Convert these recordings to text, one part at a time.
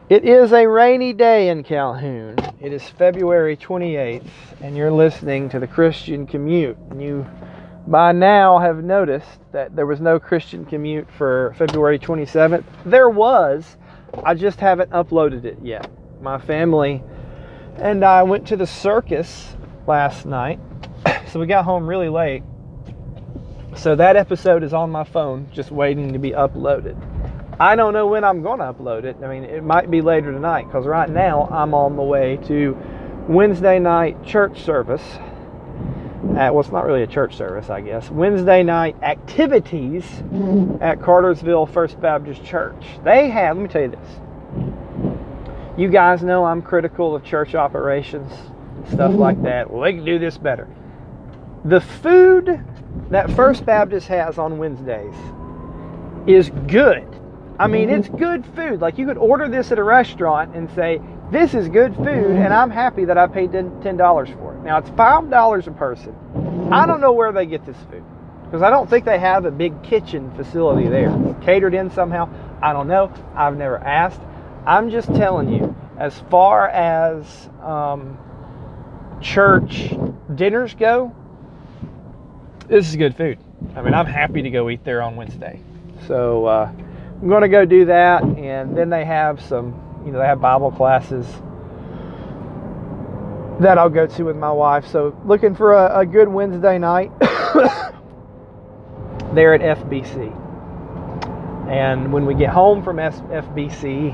It is a rainy day in Calhoun. It is February 28th, and you're listening to the Christian Commute. And you, by now, have noticed that there was no Christian Commute for February 27th. There was. I just haven't uploaded it yet. My family and I went to the circus last night, so we got home really late. So that episode is on my phone, just waiting to be uploaded. I don't know when I'm going to upload it. I mean, it might be later tonight, because right now I'm on the way to Wednesday night church service. Well, it's not really a church service, I guess. Wednesday night activities at Cartersville First Baptist Church. They have, let me tell you this. You guys know I'm critical of church operations and stuff like that. Well, they can do this better. The food that First Baptist has on Wednesdays is good. I mean, it's good food. Like, you could order this at a restaurant and say, this is good food, and I'm happy that I paid $10 for it. Now, it's $5 a person. I don't know where they get this food, because I don't think they have a big kitchen facility there. Catered in somehow. I don't know. I've never asked. I'm just telling you, as far as church dinners go, this is good food. I mean, I'm happy to go eat there on Wednesday. So, I'm going to go do that, and then they have they have Bible classes that I'll go to with my wife. So looking for a good Wednesday night there at FBC. And when we get home from FBC,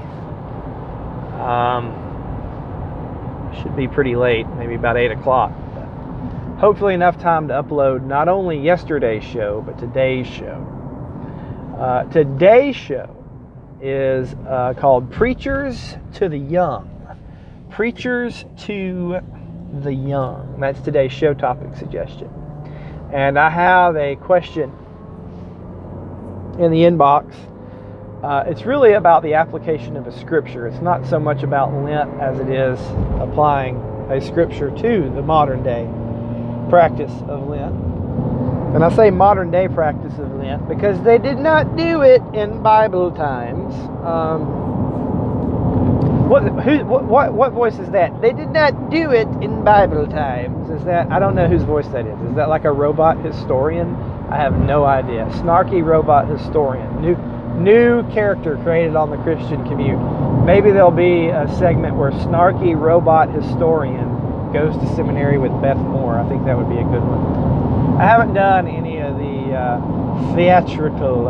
should be pretty late, maybe about 8 o'clock. But hopefully enough time to upload not only yesterday's show, but today's show. Today's show is called Preachers to the Young. Preachers to the Young. That's today's show topic suggestion. And I have a question in the inbox. It's really about the application of a scripture. It's not so much about Lent as it is applying a scripture to the modern day practice of Lent. And I say modern day practice of Lent because they did not do it in Bible times. What voice is that? They did not do it in Bible times. Is that, I don't know whose voice that is. Is that like a robot historian? I have no idea. Snarky robot historian. New character created on the Christian Commute. Maybe there'll be a segment where Snarky robot historian goes to seminary with Beth Moore. I think that would be a good one. I haven't done any of the theatrical,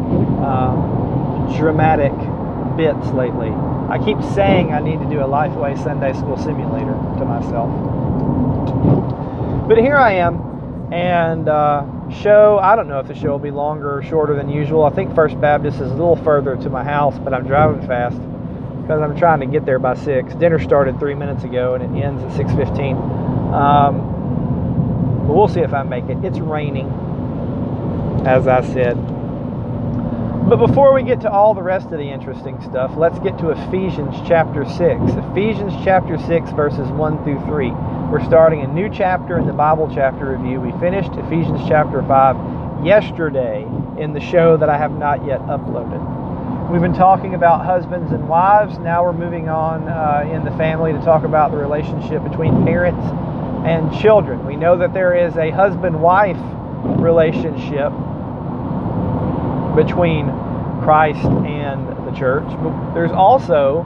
dramatic bits lately. I keep saying I need to do a Lifeway Sunday School Simulator to myself. But here I am, and show, I don't know if the show will be longer or shorter than usual. I think First Baptist is a little further to my house, but I'm driving fast because I'm trying to get there by 6. Dinner started 3 minutes ago, and it ends at 6:15. But we'll see if I make it. It's raining, as I said. But before we get to all the rest of the interesting stuff, let's get to Ephesians chapter 6. Ephesians chapter 6, verses 1 through 3. We're starting a new chapter in the Bible chapter review. We finished Ephesians chapter 5 yesterday in the show that I have not yet uploaded. We've been talking about husbands and wives. Now we're moving on in the family to talk about the relationship between parents and children. We know that there is a husband-wife relationship between Christ and the church. But there's also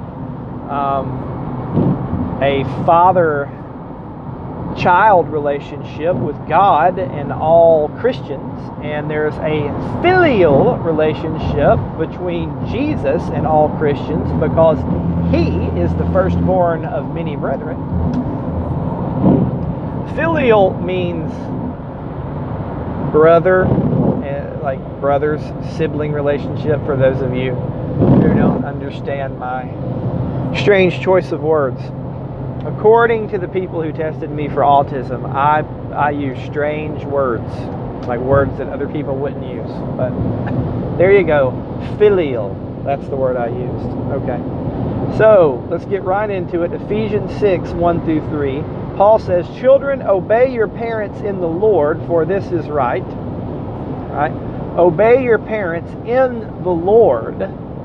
a father-child relationship with God and all Christians. And there's a filial relationship between Jesus and all Christians because he is the firstborn of many brethren. Filial means brother, like brothers, sibling relationship, for those of you who don't understand my strange choice of words. According to the people who tested me for autism, I use strange words, like words that other people wouldn't use. But there you go, filial, that's the word I used. Okay, so let's get right into it. Ephesians 6, 1 through 3. Paul says, children, obey your parents in the Lord, for this is right. Right? Obey your parents in the Lord,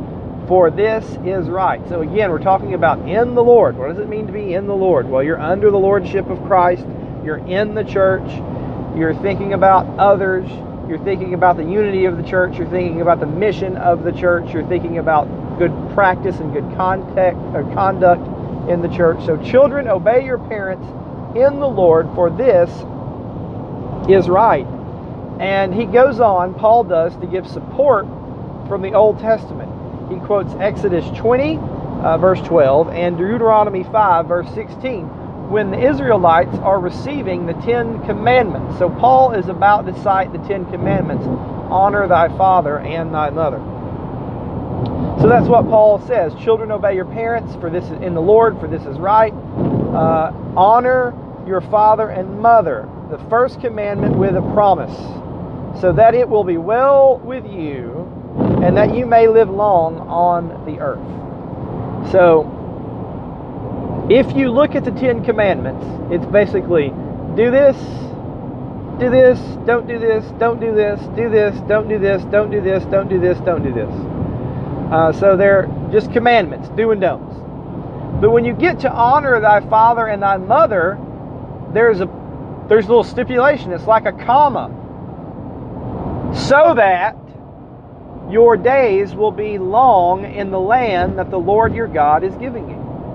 for this is right. So again, we're talking about in the Lord. What does it mean to be in the Lord? Well, you're under the lordship of Christ. You're in the church. You're thinking about others. You're thinking about the unity of the church. You're thinking about the mission of the church. You're thinking about good practice and good conduct in the church. So children, obey your parents in the Lord, for this is right. And he goes on, Paul does, to give support from the Old Testament. He quotes Exodus 20, verse 12, and Deuteronomy 5, verse 16, when the Israelites are receiving the 10 Commandments. So Paul is about to cite the 10 Commandments. Honor thy father and thy mother. So that's what Paul says. Children, obey your parents, for this is in the Lord, for this is right. Honor your father and mother. The first commandment with a promise, so that it will be well with you, and that you may live long on the earth. So, if you look at the 10 Commandments, it's basically do this, don't do this, don't do this, do this, don't do this, don't do this, don't do this, don't do this. So they're just commandments, do and don'ts. But when you get to honor thy father and thy mother, there's a little stipulation. It's like a comma. So that your days will be long in the land that the Lord your God is giving you.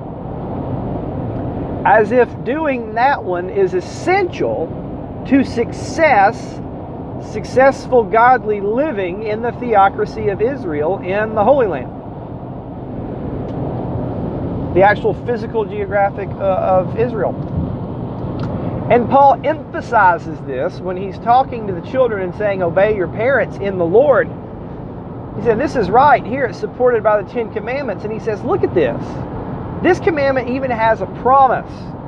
As if doing that one is essential to successful godly living in the theocracy of Israel in the Holy Land. The actual physical geographic of Israel. And Paul emphasizes this when he's talking to the children and saying, obey your parents in the Lord. He said, this is right. Here it's supported by the 10 Commandments. And he says, look at this. This commandment even has a promise.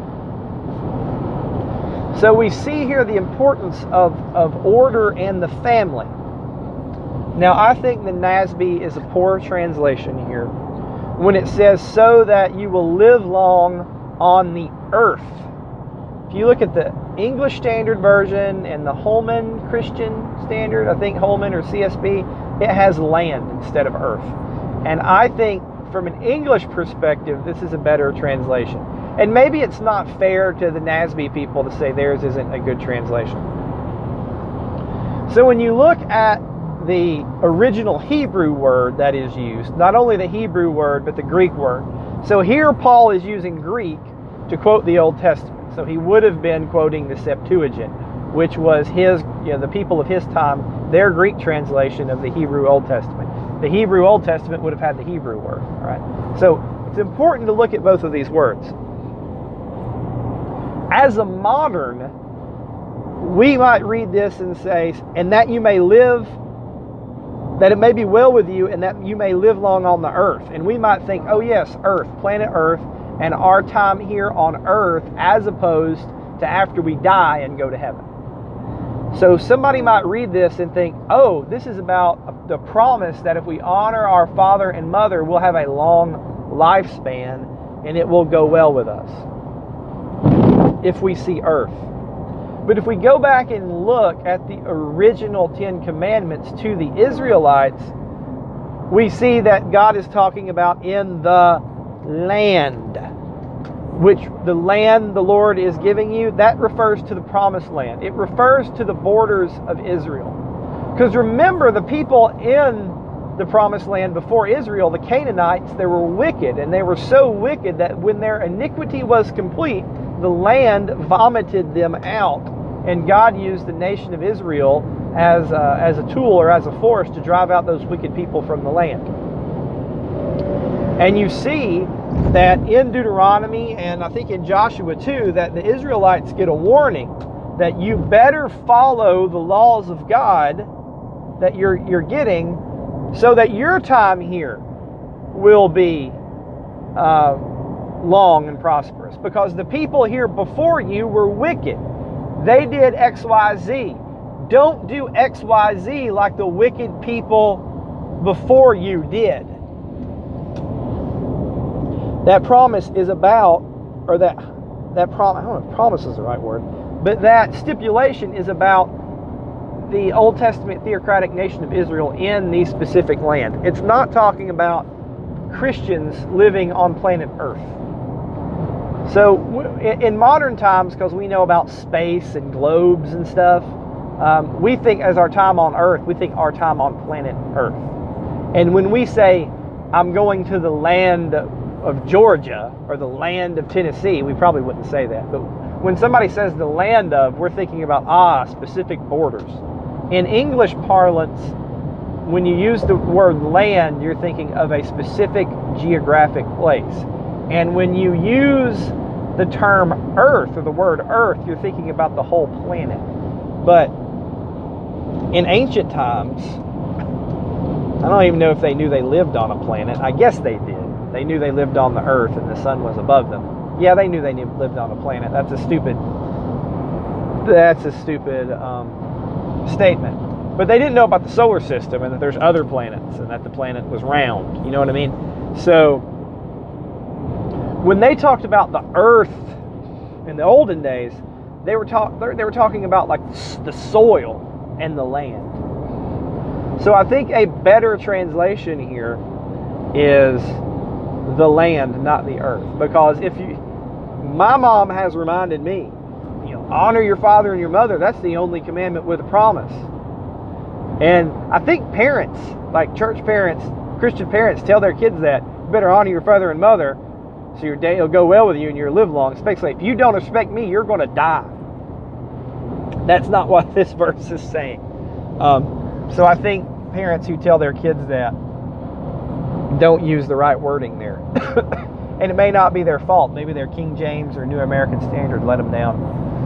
So we see here the importance of order and the family. Now, I think the NASB is a poor translation here when it says, so that you will live long on the earth. If you look at the English Standard Version and the Holman Christian Standard, I think Holman or CSB, it has land instead of earth. And I think from an English perspective, this is a better translation. And maybe it's not fair to the NASB people to say theirs isn't a good translation. So when you look at the original Hebrew word that is used, not only the Hebrew word, but the Greek word. So here Paul is using Greek to quote the Old Testament. So he would have been quoting the Septuagint, which was the people of his time, their Greek translation of the Hebrew Old Testament. The Hebrew Old Testament would have had the Hebrew word, all right? So it's important to look at both of these words. As a modern, we might read this and say, and that you may live, that it may be well with you, and that you may live long on the earth. And we might think, oh yes, earth, planet earth, and our time here on earth as opposed to after we die and go to heaven. So somebody might read this and think, oh, this is about the promise that if we honor our father and mother, we'll have a long lifespan and it will go well with us if we see earth. But if we go back and look at the original 10 Commandments to the Israelites, we see that God is talking about in the land, which the land the Lord is giving you, that refers to the promised land. It refers to the borders of Israel. Because remember, the people in the promised land before Israel, the Canaanites, they were wicked, and they were so wicked that when their iniquity was complete, the land vomited them out, and God used the nation of Israel as a tool or as a force to drive out those wicked people from the land. And you see that in Deuteronomy, and I think in Joshua too, that the Israelites get a warning that you better follow the laws of God that you're getting, so that your time here will be long and prosperous. Because the people here before you were wicked. They did XYZ. Don't do XYZ like the wicked people before you did. That promise is about, or that promise, I don't know if promise is the right word, but that stipulation is about the Old Testament theocratic nation of Israel in the specific land. It's not talking about Christians living on planet Earth. So in modern times, because we know about space and globes and stuff, we think as our time on Earth, we think our time on planet Earth. And when we say, I'm going to the land of Georgia or the land of Tennessee, we probably wouldn't say that. But when somebody says the land of, we're thinking about, specific borders. In English parlance, when you use the word land, you're thinking of a specific geographic place. And when you use the term Earth or the word Earth, you're thinking about the whole planet. But in ancient times, I don't even know if they knew they lived on a planet. I guess they did. They knew they lived on the Earth and the sun was above them. Yeah, they knew they lived on a planet. That's a stupid statement. But they didn't know about the solar system and that there's other planets and that the planet was round. You know what I mean? So when they talked about the Earth in the olden days, they were talking about like the soil and the land. So I think a better translation here is the land, not the earth. Because my mom has reminded me, honor your father and your mother. That's the only commandment with a promise. And I think parents, like church parents, Christian parents, tell their kids that you better honor your father and mother so your day will go well with you and you'll live long. Especially if you don't respect me, you're going to die. That's not what this verse is saying. So I think parents who tell their kids that don't use the right wording there. And it may not be their fault. Maybe their King James or New American Standard let them down.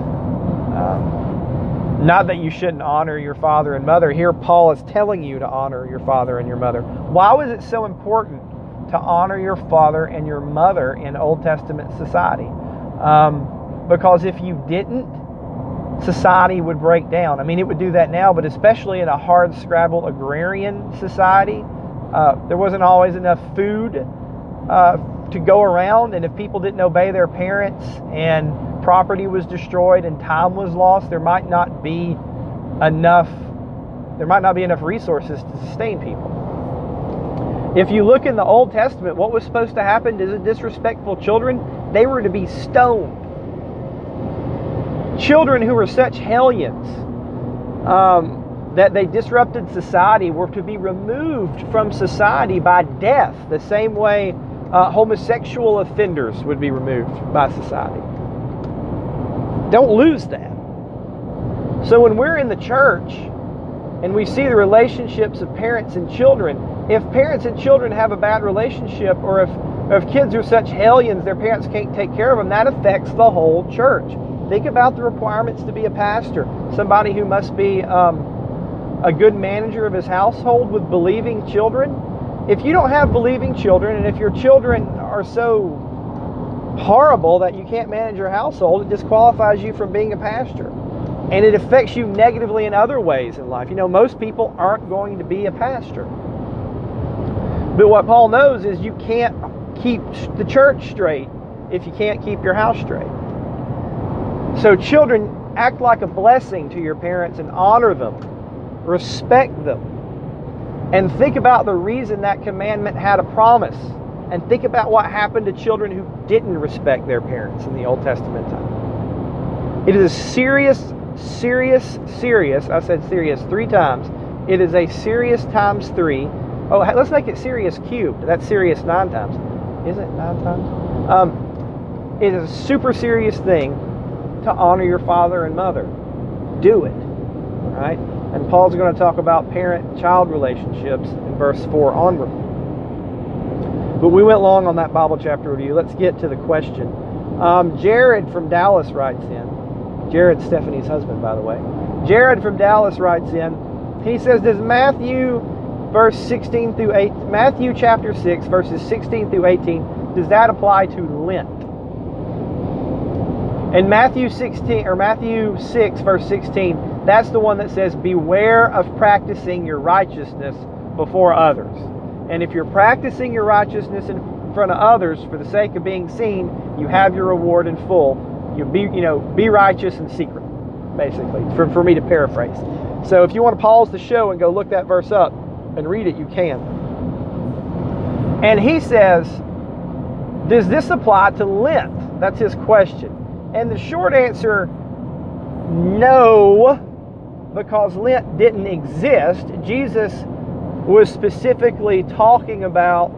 Not that you shouldn't honor your father and mother. Here Paul is telling you to honor your father and your mother. Why was it so important to honor your father and your mother in Old Testament society? Because if you didn't, society would break down. I mean, it would do that now, but especially in a hard-scrabble agrarian society, there wasn't always enough food to go around, and if people didn't obey their parents and property was destroyed and time was lost, there might not be enough resources to sustain people. If you look in the Old Testament, what was supposed to happen to the disrespectful children? They were to be stoned. Children who were such hellions that they disrupted society were to be removed from society by death, the same way homosexual offenders would be removed by society. Don't lose that. So when we're in the church and we see the relationships of parents and children, if parents and children have a bad relationship, or if kids are such hellions their parents can't take care of them, that affects the whole church. Think about the requirements to be a pastor. Somebody who must be a good manager of his household with believing children. If you don't have believing children, and if your children are so horrible that you can't manage your household, it disqualifies you from being a pastor. And it affects you negatively in other ways in life. Most people aren't going to be a pastor. But what Paul knows is you can't keep the church straight if you can't keep your house straight. So children, act like a blessing to your parents and honor them. Respect them. And think about the reason that commandment had a promise. And think about what happened to children who didn't respect their parents in the Old Testament time. It is a serious, I said serious 3 times. It is a serious times 3. Oh, let's make it serious cubed. That's serious 9 times. Is it 9 times? It is a super serious thing to honor your father and mother. Do it. All right? And Paul's going to talk about parent-child relationships in verse 4 onward. But we went long on that Bible chapter review. Let's get to the question. Jared from Dallas writes in. Jared's Stephanie's husband, by the way. Jared from Dallas writes in. He says, does Matthew chapter 6, verses 16 through 18, does that apply to Lent? In Matthew 6, verse 16, that's the one that says, beware of practicing your righteousness before others. And if you're practicing your righteousness in front of others for the sake of being seen, you have your reward in full. Be righteous in secret, basically, for me to paraphrase. So if you want to pause the show and go look that verse up and read it, you can. And he says, does this apply to Lent? That's his question. And the short answer, no, because Lent didn't exist. Jesus was specifically talking about,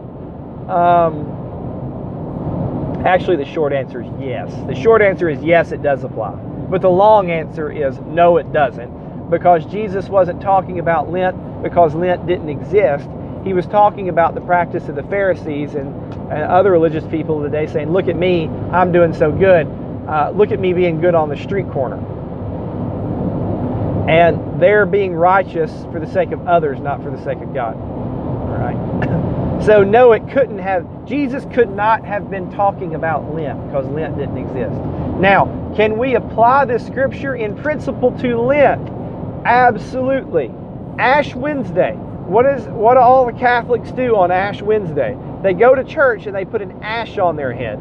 actually the short answer is yes. The short answer is yes, it does apply. But the long answer is no, it doesn't. Because Jesus wasn't talking about Lent because Lent didn't exist. He was talking about the practice of the Pharisees and other religious people of the day, saying, look at me, I'm doing so good. Look at me being good on the street corner. And they're being righteous for the sake of others, not for the sake of God. All right. So no, it couldn't have, Jesus could not have been talking about Lent because Lent didn't exist. Now, can we apply this scripture in principle to Lent? Absolutely. Ash Wednesday. What do all the Catholics do on Ash Wednesday? They go to church and they put an ash on their head.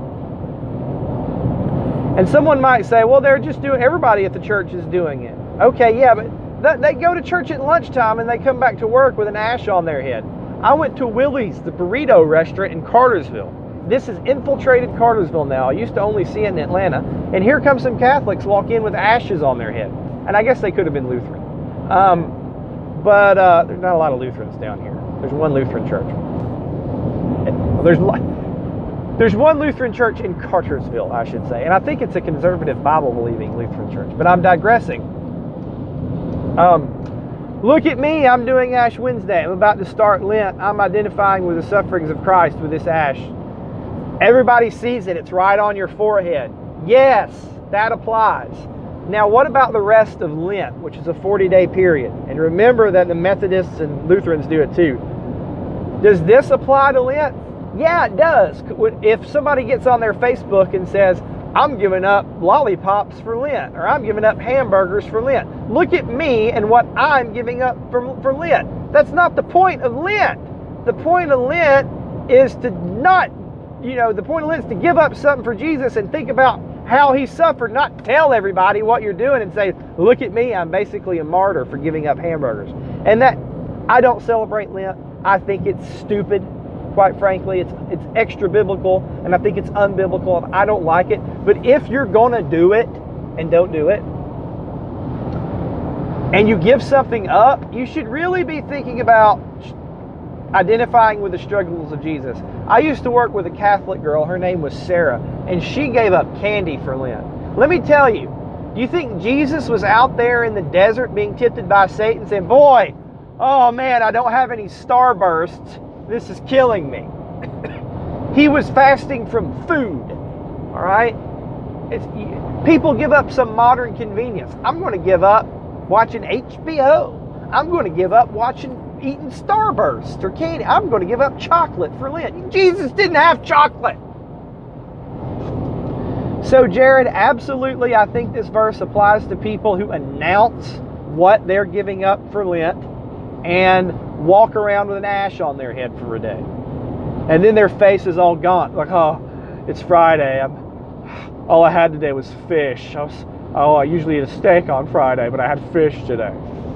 And someone might say, well, they're just doing, everybody at the church is doing it. Okay, yeah, but they go to church at lunchtime and they come back to work with an ash on their head. I went to Willie's, the burrito restaurant in Cartersville. This has infiltrated Cartersville now. I used to only see it in Atlanta. And here come some Catholics walk in with ashes on their head. And I guess they could have been Lutheran. But there's not a lot of Lutherans down here. There's one Lutheran church. There's one Lutheran church in Cartersville, I should say. And I think it's a conservative, Bible-believing Lutheran church. But I'm digressing. Look at me, I'm doing Ash Wednesday. I'm about to start Lent. I'm identifying with the sufferings of Christ with this ash. Everybody sees it. It's right on your forehead. Yes, that applies. Now, what about the rest of Lent, which is a 40-day period? And remember that the Methodists and Lutherans do it too. Does this apply to Lent? Yeah, it does. If somebody gets on their Facebook and says, I'm giving up lollipops for Lent, or I'm giving up hamburgers for Lent. Look at me and what I'm giving up for Lent. That's not the point of Lent. The point of Lent is to not, the point of Lent is to give up something for Jesus and think about how he suffered, not tell everybody what you're doing and say, look at me, I'm basically a martyr for giving up hamburgers. And that, I don't celebrate Lent. I think it's stupid. Quite frankly, it's extra biblical, and I think it's unbiblical, and I don't like it. But if you're going to do it and don't do it, and you give something up, you should really be thinking about identifying with the struggles of Jesus. I used to work with a Catholic girl. Her name was Sarah, and she gave up candy for Lent. Let me tell you, do you think Jesus was out there in the desert being tempted by Satan saying, boy, oh man, I don't have any Starbursts. This is killing me. He was fasting from food. All right? People give up some modern convenience. I'm going to give up watching HBO. I'm going to give up eating Starburst or candy. I'm going to give up chocolate for Lent. Jesus didn't have chocolate. So, Jared, absolutely, I think this verse applies to people who announce what they're giving up for Lent and walk around with an ash on their head for a day. And then their face is all gaunt. Like, oh, it's Friday. All I had today was fish. I usually eat a steak on Friday, but I had fish today.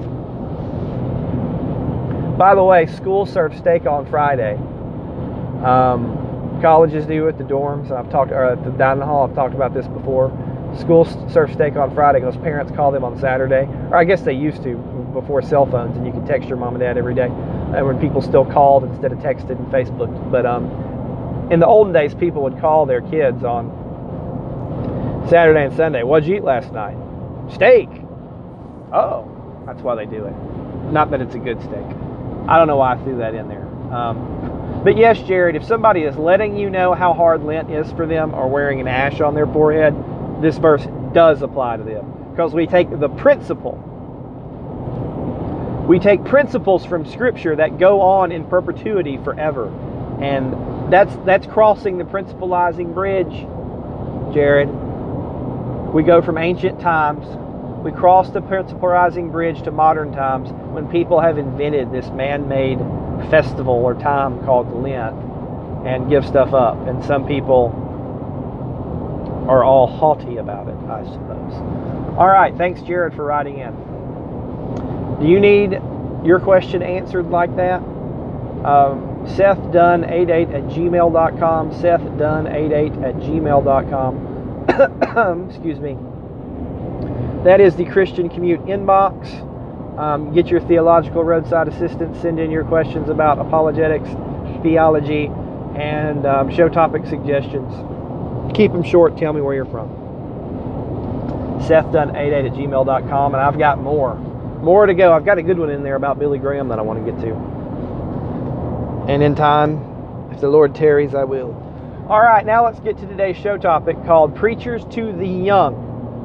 By the way, schools serve steak on Friday. Colleges do at the dorms. At the dining hall, I've talked about this before. Schools serve steak on Friday because parents call them on Saturday. Or I guess they used to before cell phones, and you could text your mom and dad every day. And when people still called instead of texted and Facebooked. But in the olden days, people would call their kids on Saturday and Sunday. What'd you eat last night? Steak. Oh, that's why they do it. Not that it's a good steak. I don't know why I threw that in there. But yes, Jared, if somebody is letting you know how hard Lent is for them or wearing an ash on their forehead, this verse does apply to them. Because we take the principle. We take principles from Scripture that go on in perpetuity forever. And that's crossing the principalizing bridge, Jared. We go from ancient times. We cross the principalizing bridge to modern times when people have invented this man-made festival or time called Lent and give stuff up. And some people are all haughty about it, I suppose. All right, thanks, Jared, for writing in. Do you need your question answered like that? SethDunn88@gmail.com. SethDunn88@gmail.com. Excuse me. That is the Christian Commute inbox. Get your theological roadside assistance. Send in your questions about apologetics, theology, and show topic suggestions. Keep them short. Tell me where you're from. SethDunn88@gmail.com. And I've got more to go. I've got a good one in there about Billy Graham that I want to get to. And in time, if the Lord tarries, I will. All right, now let's get to today's show topic called Preachers to the Young.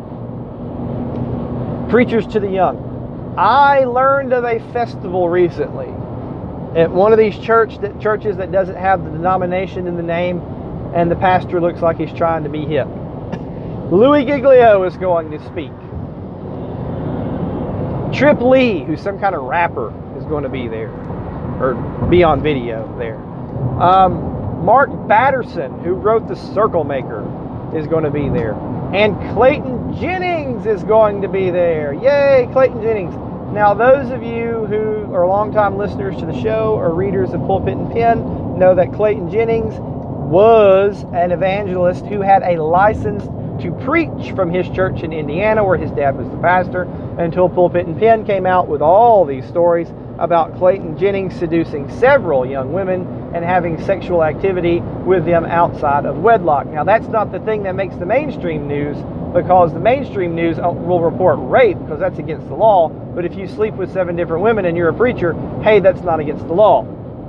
Preachers to the Young. I learned of a festival recently at one of these churches that doesn't have the denomination in the name, and the pastor looks like he's trying to be hip. Louis Giglio is going to speak. Trip Lee, who's some kind of rapper, is going to be there, or be on video there. Mark Batterson, who wrote The Circle Maker, is going to be there. And Clayton Jennings is going to be there. Yay, Clayton Jennings. Now, those of you who are longtime listeners to the show or readers of Pulpit and Pen know that Clayton Jennings was an evangelist who had a license to preach from his church in Indiana, where his dad was the pastor, until Pulpit and Pen came out with all these stories about Clayton Jennings seducing several young women and having sexual activity with them outside of wedlock. Now, that's not the thing that makes the mainstream news, because the mainstream news will report rape because that's against the law. But if you sleep with 7 different women and you're a preacher, hey, that's not against the law.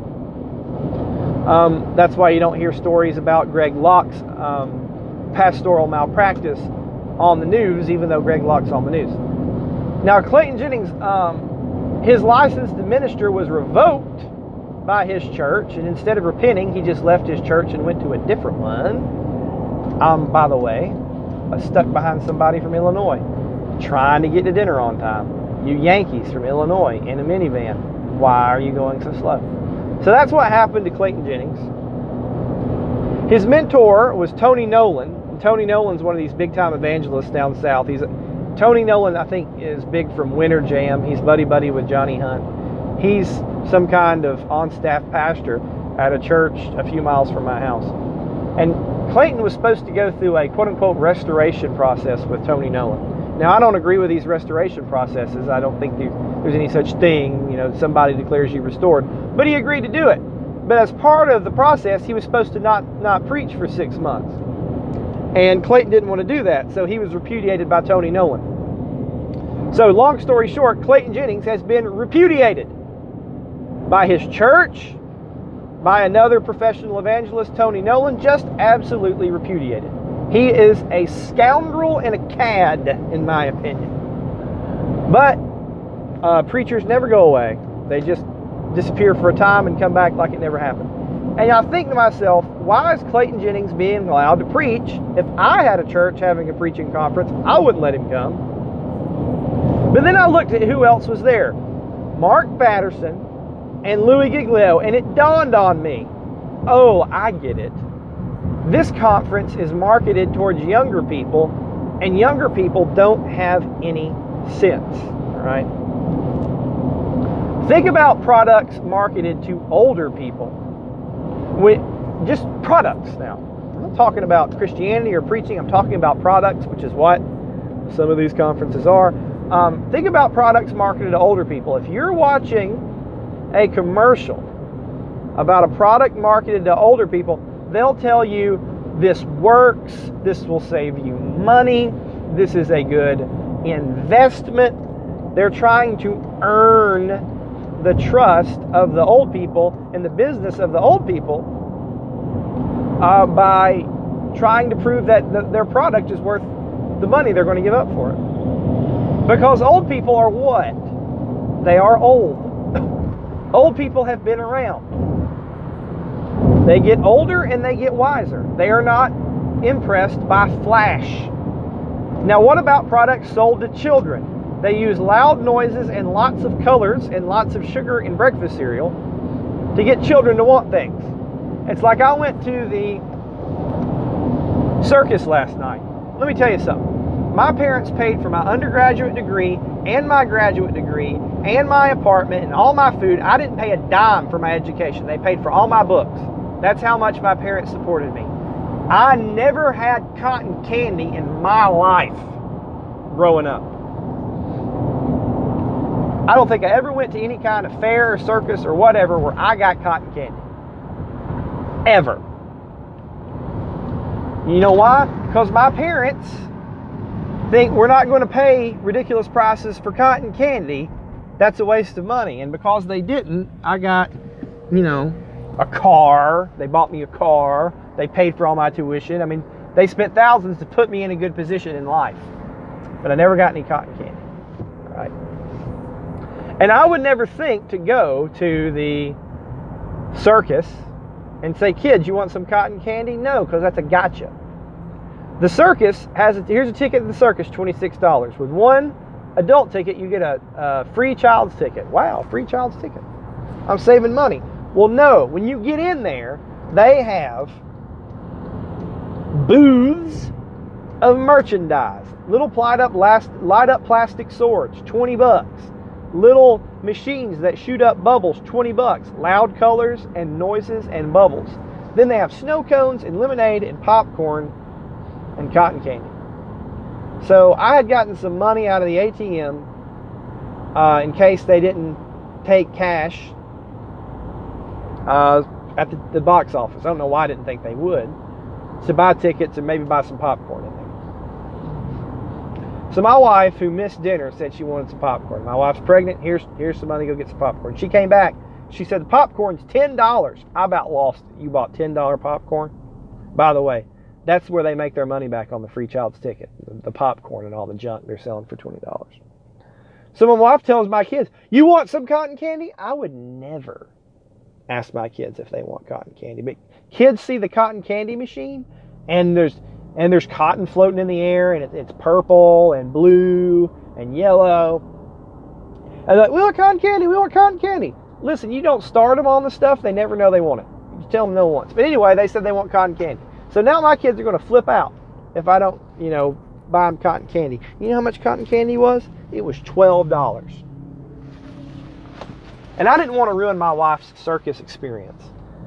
That's why you don't hear stories about Greg Locke's pastoral malpractice on the news, even though Greg Locke's on the news. Now, Clayton Jennings, his license to minister was revoked by his church, and instead of repenting, he just left his church and went to a different one. By the way, stuck behind somebody from Illinois, trying to get to dinner on time. You Yankees from Illinois in a minivan. Why are you going so slow? So that's what happened to Clayton Jennings. His mentor was Tony Nolan. And Tony Nolan's one of these big-time evangelists down south. Tony Nolan, I think, is big from Winter Jam. He's buddy-buddy with Johnny Hunt. He's some kind of on-staff pastor at a church a few miles from my house. And Clayton was supposed to go through a quote-unquote restoration process with Tony Nolan. Now, I don't agree with these restoration processes. I don't think there's any such thing, somebody declares you restored. But he agreed to do it. But as part of the process, he was supposed to not preach for 6 months. And Clayton didn't want to do that, so he was repudiated by Tony Nolan. So, long story short, Clayton Jennings has been repudiated by his church, by another professional evangelist, Tony Nolan, just absolutely repudiated. He is a scoundrel and a cad, in my opinion. But preachers never go away. They just disappear for a time and come back like it never happened. And I think to myself, why is Clayton Jennings being allowed to preach? If I had a church having a preaching conference, I wouldn't let him come. But then I looked at who else was there. Mark Batterson and Louis Giglio, and it dawned on me, oh, I get it. This conference is marketed towards younger people, and younger people don't have any sense, all right? Think about products marketed to older people. Just products now. I'm not talking about Christianity or preaching. I'm talking about products, which is what some of these conferences are. Think about products marketed to older people. If you're watching a commercial about a product marketed to older people, they'll tell you this works, this will save you money, this is a good investment. They're trying to earn the trust of the old people and the business of the old people by trying to prove that their product is worth the money they're going to give up for it. Because old people are what? They are old. Old people have been around. They get older and they get wiser. They are not impressed by flash. Now, what about products sold to children? They use loud noises and lots of colors and lots of sugar in breakfast cereal to get children to want things. It's like I went to the circus last night. Let me tell you something. My parents paid for my undergraduate degree and my graduate degree and my apartment and all my food. I didn't pay a dime for my education. They paid for all my books. That's how much my parents supported me. I never had cotton candy in my life growing up. I don't think I ever went to any kind of fair or circus or whatever where I got cotton candy. Ever. You know why? Because my parents think we're not going to pay ridiculous prices for cotton candy. That's a waste of money. And because they didn't, I got, a car. They bought me a car. They paid for all my tuition. I mean, they spent thousands to put me in a good position in life. But I never got any cotton candy. Right? And I would never think to go to the circus and say, kids, you want some cotton candy? No, because that's a gotcha. The circus here's a ticket to the circus, $26. With one adult ticket, you get a free child's ticket. Wow, free child's ticket. I'm saving money. Well, no, when you get in there, they have booths of merchandise. Little light up plastic swords, $20. Little machines that shoot up bubbles, $20. Loud colors and noises and bubbles. Then they have snow cones and lemonade and popcorn and cotton candy. So I had gotten some money out of the ATM in case they didn't take cash at the box office. I don't know why I didn't think they would. To buy tickets and maybe buy some popcorn in there. So my wife, who missed dinner, said she wanted some popcorn. My wife's pregnant. Here's some money. Go get some popcorn. She came back. She said the popcorn's $10. I about lost it. You bought $10 popcorn? By the way, that's where they make their money back on the free child's ticket. The popcorn and all the junk they're selling for $20. So my wife tells my kids, you want some cotton candy? I would never ask my kids if they want cotton candy. But kids see the cotton candy machine, and there's cotton floating in the air, and it's purple and blue and yellow. And they're like, we want cotton candy, we want cotton candy. Listen, you don't start them on the stuff, they never know they want it. You tell them no once. But anyway, they said they want cotton candy. So now my kids are going to flip out if I don't, buy them cotton candy. You know how much cotton candy was? It was $12. And I didn't want to ruin my wife's circus experience.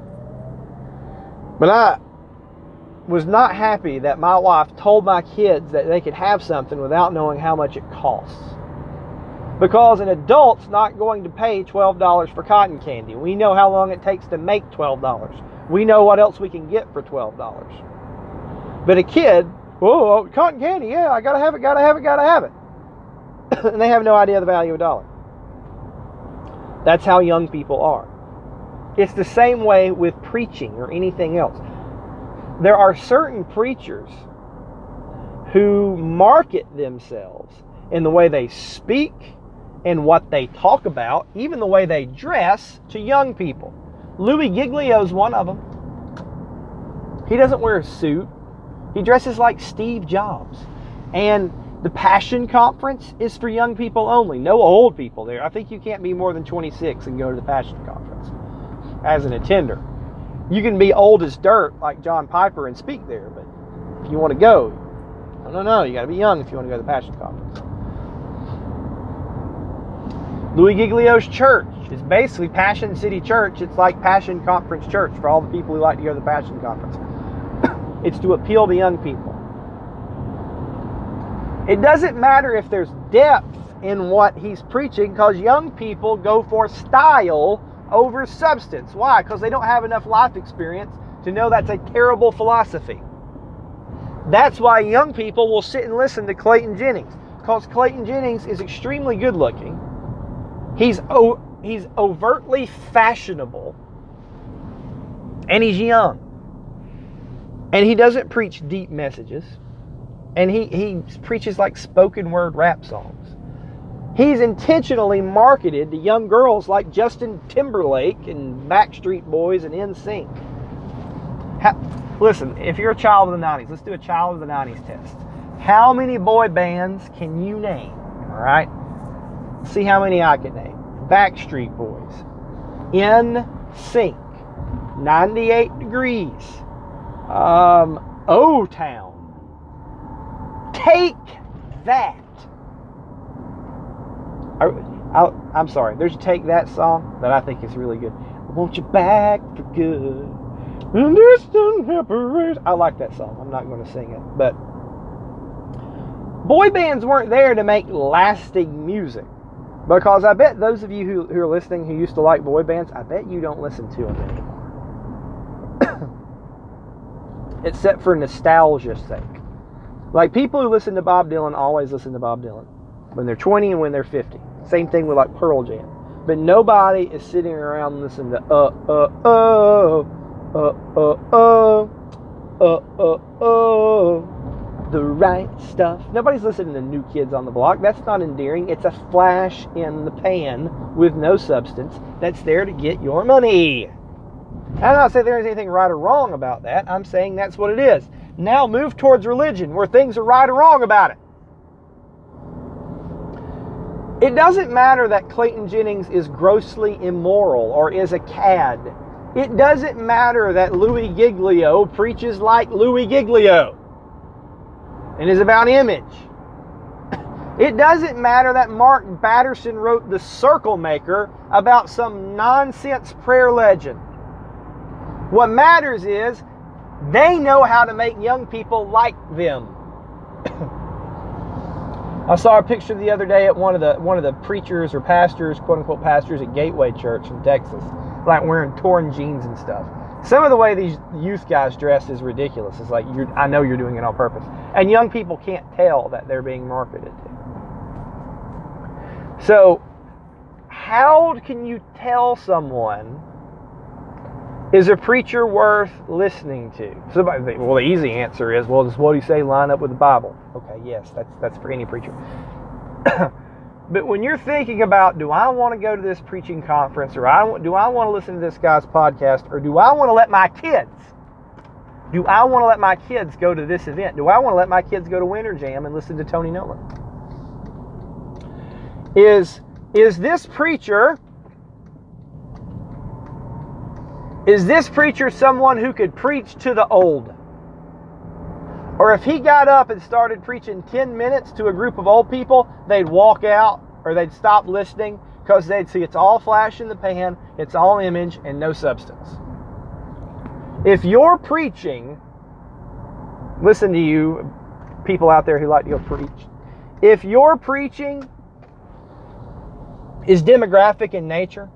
But I was not happy that my wife told my kids that they could have something without knowing how much it costs. Because an adult's not going to pay $12 for cotton candy. We know how long it takes to make $12. We know what else we can get for $12. But a kid, oh, cotton candy, yeah, I gotta have it. And they have no idea the value of a dollar. That's how young people are. It's the same way with preaching or anything else. There are certain preachers who market themselves in the way they speak and what they talk about, even the way they dress, to young people. Louis Giglio is one of them. He doesn't wear a suit. He dresses like Steve Jobs. And the Passion Conference is for young people only. No old people there. I think you can't be more than 26 and go to the Passion Conference as an attender. You can be old as dirt like John Piper and speak there, but if you want to go, no, you got to be young if you want to go to the Passion Conference. Louis Giglio's church is basically Passion City Church. It's like Passion Conference Church for all the people who like to go to the Passion Conference. It's to appeal to young people. It doesn't matter if there's depth in what he's preaching, because young people go for style over substance. Why? Because they don't have enough life experience to know that's a terrible philosophy. That's why young people will sit and listen to Clayton Jennings, because Clayton Jennings is extremely good looking. He's overtly fashionable, and he's young. And he doesn't preach deep messages. And he preaches like spoken word rap songs. He's intentionally marketed to young girls like Justin Timberlake and Backstreet Boys and NSYNC. Listen, if you're a child of the 90s, let's do a child of the 90s test. How many boy bands can you name? All right? See how many I can name. Backstreet Boys, NSYNC, 98 Degrees, O-Town. Take That. I'm sorry. There's Take That song that I think is really good. I want you back for good. I like that song. I'm not going to sing it. But boy bands weren't there to make lasting music. Because I bet those of you who are listening who used to like boy bands, I bet you don't listen to them anymore. Except for nostalgia's sake. Like people who listen to Bob Dylan always listen to Bob Dylan. When they're 20 and when they're 50. Same thing with like Pearl Jam. But nobody is sitting around listening to the right stuff. Nobody's listening to New Kids on the Block. That's not endearing. It's a flash in the pan with no substance that's there to get your money. I'm not saying there's anything right or wrong about that. I'm saying that's what it is. Now move towards religion where things are right or wrong about it. It doesn't matter that Clayton Jennings is grossly immoral or is a cad. It doesn't matter that Louis Giglio preaches like Louis Giglio and is about image. It doesn't matter that Mark Batterson wrote The Circle Maker about some nonsense prayer legend. What matters is they know how to make young people like them. I saw a picture the other day at one of the preachers or pastors, quote unquote pastors at Gateway Church in Texas, like wearing torn jeans and stuff. Some of the way these youth guys dress is ridiculous. It's like I know you're doing it on purpose, and young people can't tell that they're being marketed to. So, how can you tell someone is a preacher worth listening to? Somebody think, well, the easy answer is, well, does what he say line up with the Bible? Okay, yes, that's for any preacher. But when you're thinking about, do I want to go to this preaching conference, or do I want to listen to this guy's podcast, or do I want to let my kids go to this event? Do I want to let my kids go to Winter Jam and listen to Tony Nolan? Is this preacher someone who could preach to the old? Or if he got up and started preaching 10 minutes to a group of old people, they'd walk out or they'd stop listening because they'd see it's all flash in the pan, it's all image and no substance. If you're preaching, listen to you people out there who like to go preach. If your preaching is demographic in nature,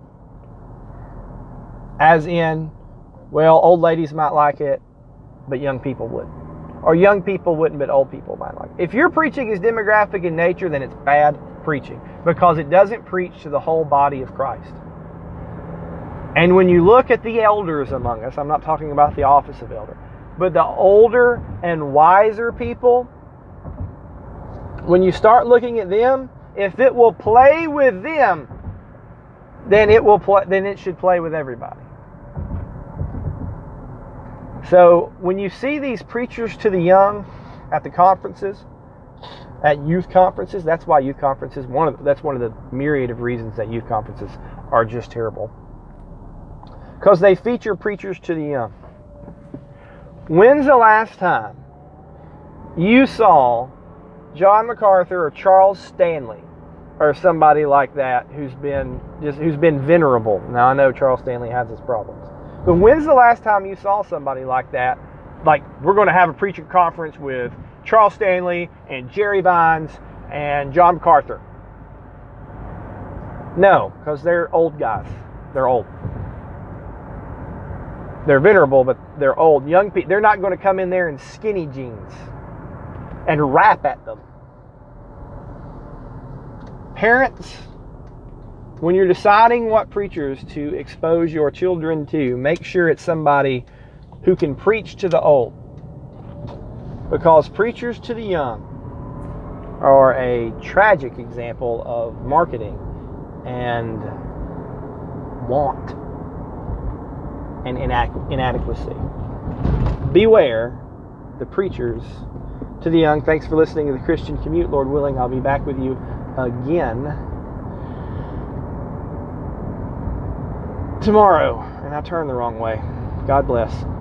as in, well, old ladies might like it, but young people wouldn't. Or young people wouldn't, but old people might like it. If your preaching is demographic in nature, then it's bad preaching because it doesn't preach to the whole body of Christ. And when you look at the elders among us, I'm not talking about the office of elder, but the older and wiser people, when you start looking at them, if it will play with them, then it should play with everybody. So when you see these preachers to the young at the conferences, at youth conferences, that's why youth conferences, that's one of the myriad of reasons that youth conferences are just terrible. Because they feature preachers to the young. When's the last time you saw John MacArthur or Charles Stanley or somebody like that who's been venerable? Now I know Charles Stanley has his problems. But when's the last time you saw somebody like that? Like, we're going to have a preaching conference with Charles Stanley and Jerry Vines and John MacArthur. No, because they're old guys. They're old. They're venerable, but they're old. Young people, they're not going to come in there in skinny jeans and rap at them. Parents, when you're deciding what preachers to expose your children to, make sure it's somebody who can preach to the old. Because preachers to the young are a tragic example of marketing and want and inadequacy. Beware the preachers to the young. Thanks for listening to The Christian Commute. Lord willing, I'll be back with you again tomorrow, and I turned the wrong way. God bless.